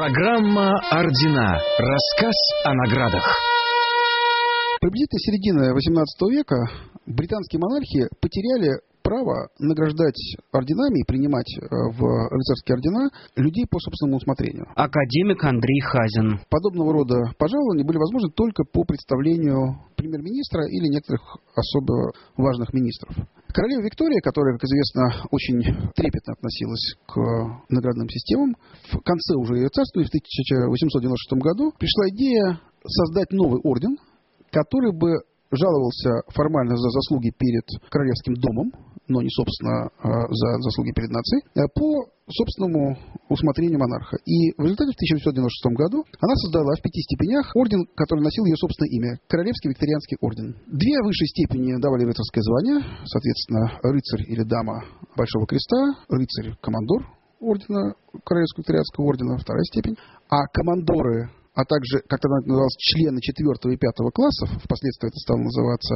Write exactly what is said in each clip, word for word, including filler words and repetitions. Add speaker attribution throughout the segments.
Speaker 1: Программа «Ордена». Рассказ о наградах.
Speaker 2: Приблизительно середина восемнадцатого века британские монархи потеряли право награждать орденами и принимать в рыцарские ордена людей по собственному усмотрению.
Speaker 3: Академик Андрей Хазин.
Speaker 2: Подобного рода пожалования были возможны только по представлению премьер-министра или некоторых особо важных министров. Королева Виктория, которая, как известно, очень трепетно относилась к наградным системам, в конце уже ее царствования, в тысяча восемьсот девяносто шестом году, пришла идея создать новый орден, который бы жаловался формально за заслуги перед королевским домом, но не, собственно, за заслуги перед нацией, по собственному усмотрению монарха. И в результате в тысяча восемьсот девяносто шестом году она создала в пяти степенях орден, который носил ее собственное имя – Королевский Викторианский орден. Две высшие степени давали рыцарское звание, соответственно, рыцарь или дама Большого Креста, рыцарь-командор ордена Королевского Викторианского ордена, вторая степень, а командоры, а также, как тогда называлось, члены четвертого и пятого классов, впоследствии это стало называться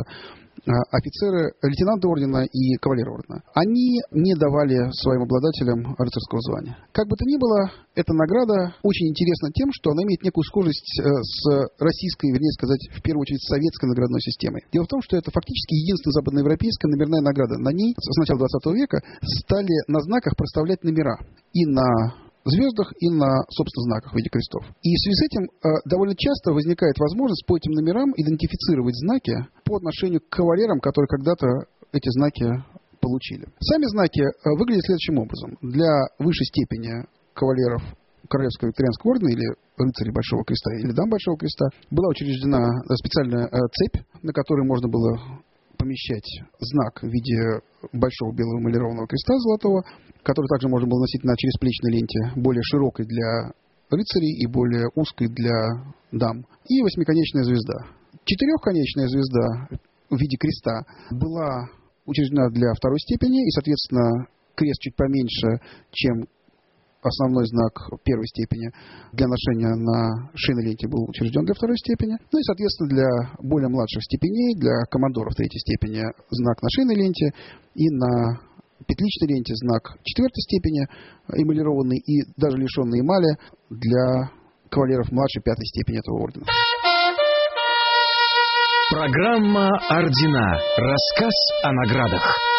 Speaker 2: офицеры, лейтенанты ордена и кавалеры ордена, они не давали своим обладателям рыцарского звания. Как бы то ни было, эта награда очень интересна тем, что она имеет некую схожесть с российской, вернее сказать, в первую очередь, советской наградной системой. Дело в том, что это фактически единственная западноевропейская номерная награда. На ней с начала двадцатого века стали на знаках проставлять номера и на звездах и на, собственно, знаках в виде крестов. И в связи с этим э, довольно часто возникает возможность по этим номерам идентифицировать знаки по отношению к кавалерам, которые когда-то эти знаки получили. Сами знаки э, выглядят следующим образом. Для высшей степени кавалеров Королевского Викторианского ордена или рыцарей Большого Креста или дам Большого Креста была учреждена специальная э, цепь, на которой можно было помещать знак в виде большого белого эмалированного креста золотого, который также можно было носить на чересплечной ленте, более широкой для рыцарей и более узкой для дам. И восьмиконечная звезда. Четырехконечная звезда в виде креста была учреждена для второй степени, и, соответственно, крест чуть поменьше, чем основной знак первой степени для ношения на шейной ленте был учрежден для второй степени. Ну и, соответственно, для более младших степеней, для командоров третьей степени знак на шейной ленте и на петличной ленте знак четвертой степени эмалированный и даже лишенный эмали для кавалеров младшей пятой степени этого ордена.
Speaker 1: Программа «Ордена». Рассказ о наградах.